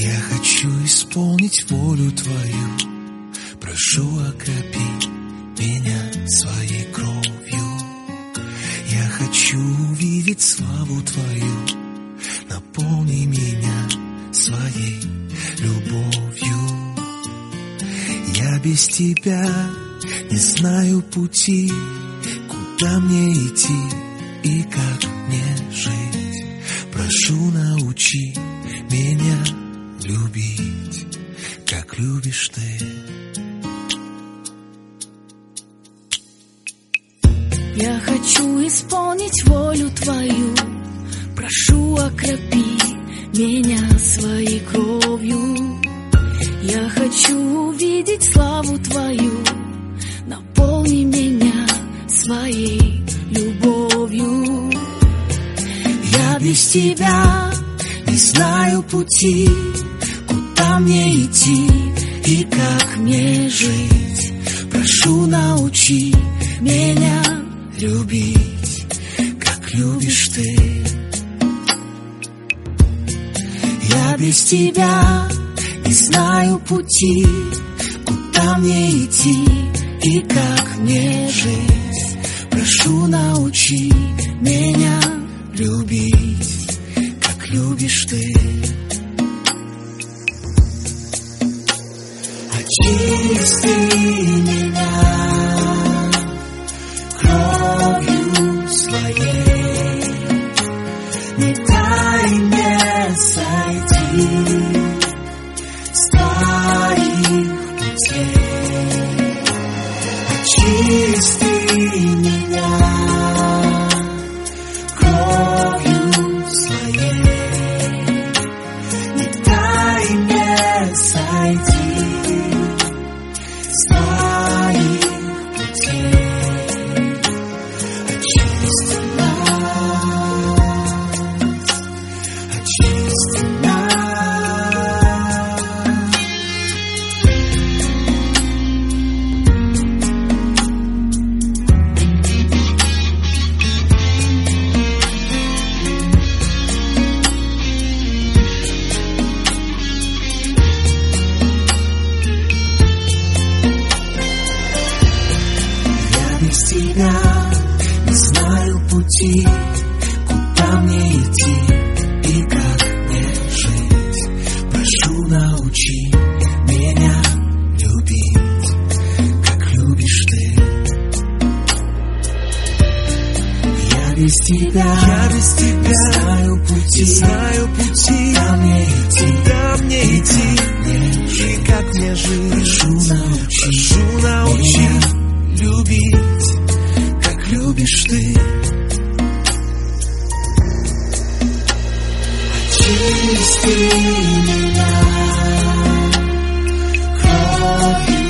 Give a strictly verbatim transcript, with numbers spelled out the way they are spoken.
Я хочу исполнить волю Твою, прошу, окропи меня своей кровью. Я хочу увидеть славу Твою, наполни меня своей любовью. Я без Тебя не знаю пути, куда мне идти и как мне жить. Прошу, научи меня любить, как любишь Ты. Я хочу исполнить волю Твою, прошу, окропи меня своей кровью. Я хочу увидеть славу Твою, наполни меня своей любовью. Я без Тебя не знаю пути, куда мне идти и как мне жить. Прошу, научи меня любить, как любишь Ты. Я без Тебя не знаю пути, куда мне идти и как мне жить. Прошу, научи меня любить, как любишь Ты. Очисти меня кровью своей, не дай мне сойти с Твоих путей. Очисти меня кровью своей, не дай мне сойти с Твоих путей. Очисти нас, очисти нас. Без Тебя не знаю пути, куда мне идти и как мне жить. Прошу, научи меня любить, как любишь Ты. Я без Тебя, я без Тебя не знаю пути, не знаю пути, куда мне идти, куда мне идти и как мне жить. Прошу, научи, прошу, научи меня любить, как любишь Ты. Очисти меня кровью